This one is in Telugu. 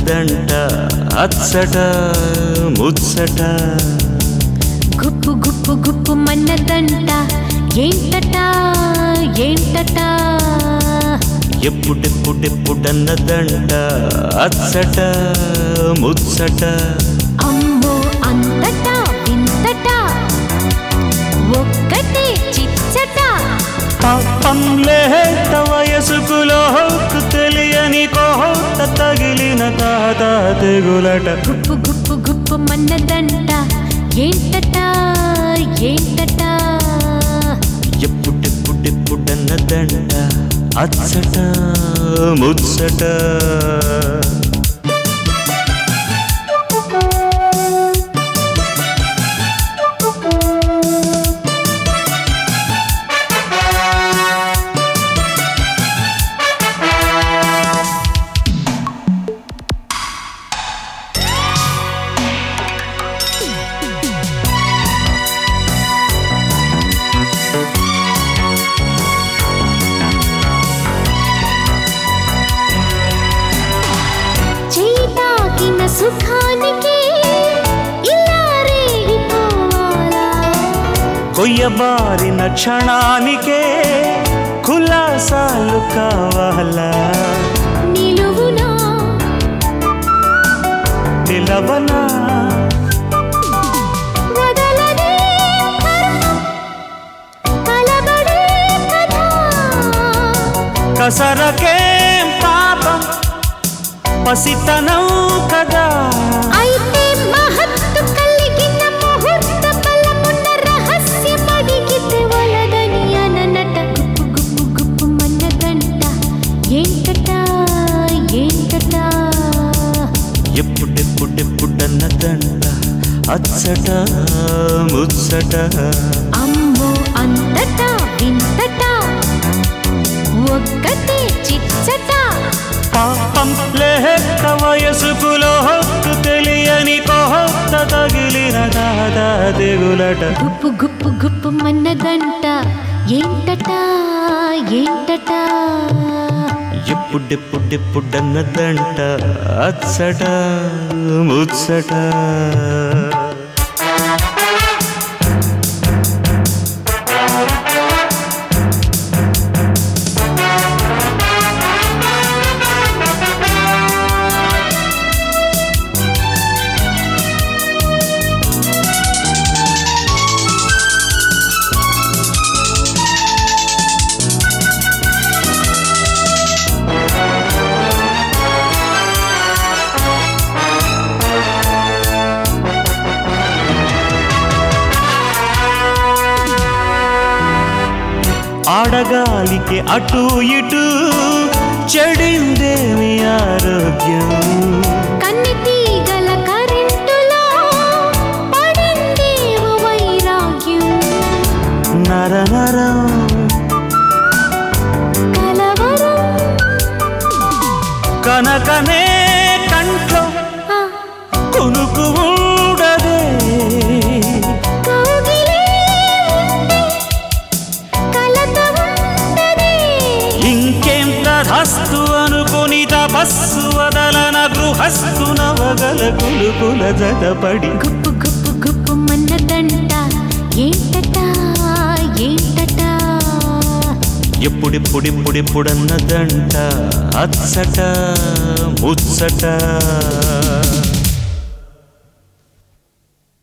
మన్నదంట అచ్చట ముచ్చట గుప్పు గుప్పు గుప్పు మన్నదంట ఏంటట ఏంటట ఎప్పుడెప్పుడెప్పుడన్నదంట అచ్చట ముచ్చట అమ్మో అంతటా వింతట ఒక్కటే చిచ్చట పాపం లేత వయసుకు లోకు తెలియని కోత తగిలిన తాత తెగులట గుప్పు గుప్పు గుప్పు మన్నదంట ఏంటట ఏంటట ఎప్పుడెప్పుడెప్పుడన్నదంట అచ్చట ముచ్చట సుఖానికి ఇలా రేగిపోవాలా కొయ్యబారిన క్షణానికే కులాసాలు కావాలా నిలువునా నిలవనా వదలనే కలబడే కథ కసరకేం పాపం పసితనం కదా అయితే మహత్తు కలిగిన ముహూర్త బలమున్న రహస్యం అడిగితే వలదని అననట గుప్పు గుప్పు గుప్పు మన్నదంట ఏంటట ఏంటట ఎప్పుడెప్పుడెప్పుడన్నదంట అచ్చట ముచ్చట అమ్మో అంతటా వింతట ఒక్కటే చిచ్చట పాపం లేక వయసుకు లోకు తెలియని కోత తగిలిన దాదా తెగులట గుప్పు గుప్పు గుప్పు మన్నదంట ఏంటట ఏంటట ఎప్పుడెప్పుడెప్పుడన్నదంట అచ్చట ముచ్చట ఆడగాలికి అటు ఇటు చెడిందేమి ఆరోగ్యం కన్నెతీగల కరెంటులో పడిందేవో వైరాగ్యం నరనరం కలవరం కనకనే కంట్లో కొనుకు ఉండదే కౌగిలే ఉంటే కలత ఉండదే ఇంకేం తధస్తు అనుకుని తపస్సు వదలన గృహస్థు నవగల కులుకుల జతపడి గుప్పు గుప్పు గుప్పు మన్నదంట ఏంటట ఏంటట ఎప్పుడెప్పుడెప్పుడెప్పుడన్నదంట అచ్చట ముచ్చట